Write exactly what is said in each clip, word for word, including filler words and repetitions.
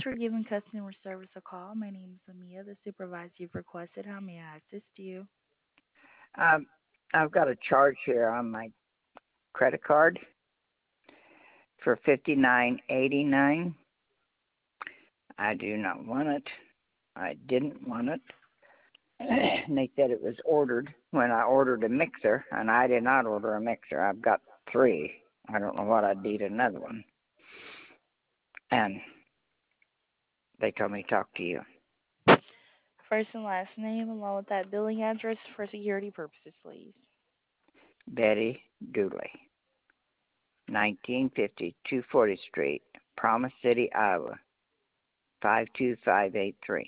Thanks for giving customer service a call. My name is Amia, the supervisor you've requested. How may I assist you? Um, I've got a charge here on my credit card for fifty nine eighty nine. I do not want it. I didn't want it. And they said it was ordered when I ordered a mixer, and I did not order a mixer. I've got three. I don't know what I'd need another one. And they told me to talk to you. First and last name, along with that billing address for security purposes, please. Betty Dooley, nineteen fifty, two forty Street, Promise City, Iowa, five two five eight three.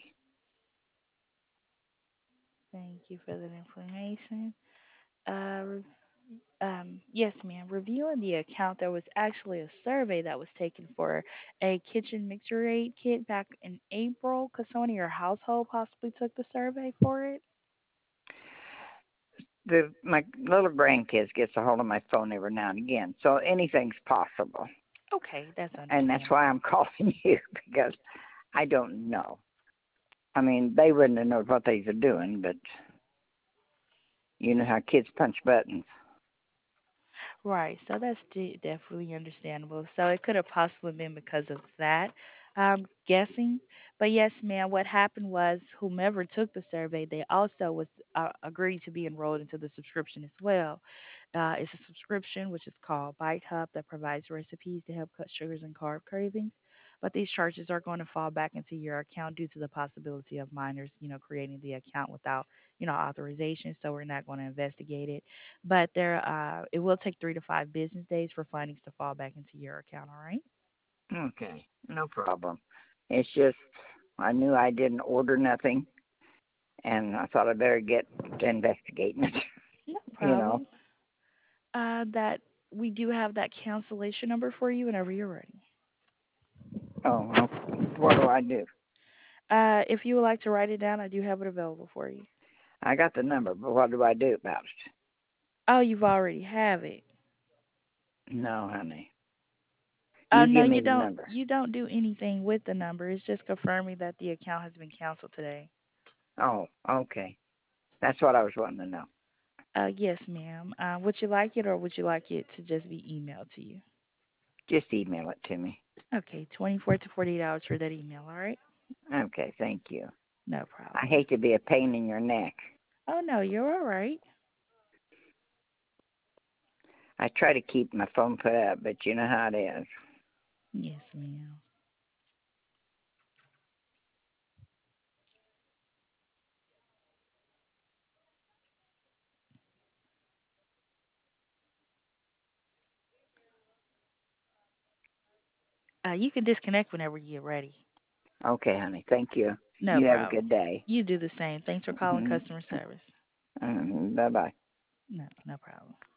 Thank you for that information. Uh, um, yes, ma'am. Reviewing the account, there was actually a survey that was taken for a kitchen mixer aid kit back in April because someone in your household possibly took the survey for it. The my little grandkids gets a hold of my phone every now and again, so anything's possible. Okay, that's And that's understandable. why I'm calling you, because I don't know. I mean, they wouldn't have known what they were doing, but you know how kids punch buttons. Right, so that's de- definitely understandable. So it could have possibly been because of that, I'm guessing. But yes, ma'am, what happened was whomever took the survey, they also was uh, agreed to be enrolled into the subscription as well. Uh, it's a subscription which is called Bite Hub that provides recipes to help cut sugars and carb cravings. But these charges are going to fall back into your account due to the possibility of minors, you know, creating the account without, you know, authorization. So we're not going to investigate it, but there uh it will take three to five business days for findings to fall back into your account, all right? Okay, no problem. It's just I knew I didn't order nothing, and I thought I better get to investigating it. No You know. problem. Uh that we do have that cancellation number for you whenever you're ready. Oh, okay. What do I do? Uh if you would like to write it down, I do have it available for you. I got the number, but what do I do about it? Oh, you've already have it. No, honey. Oh You no, give you me the don't number. you don't do anything with the number. It's just confirming that the account has been canceled today. Oh, okay. That's what I was wanting to know. Uh yes, ma'am. Uh would you like it or would you like it to just be emailed to you? Just email it to me. Okay, twenty-four to forty-eight hours for that email, all right? Okay, thank you. No I problem. hate to be a pain in your neck. Oh no, you're all right. I try to keep my phone put up, but you know how it is. Yes, ma'am. Uh, you can disconnect whenever you get ready. Okay, honey. Thank you. No You have a problem. good day. You do the same. Thanks for calling Hmm customer service. hmm Bye bye. No, no problem.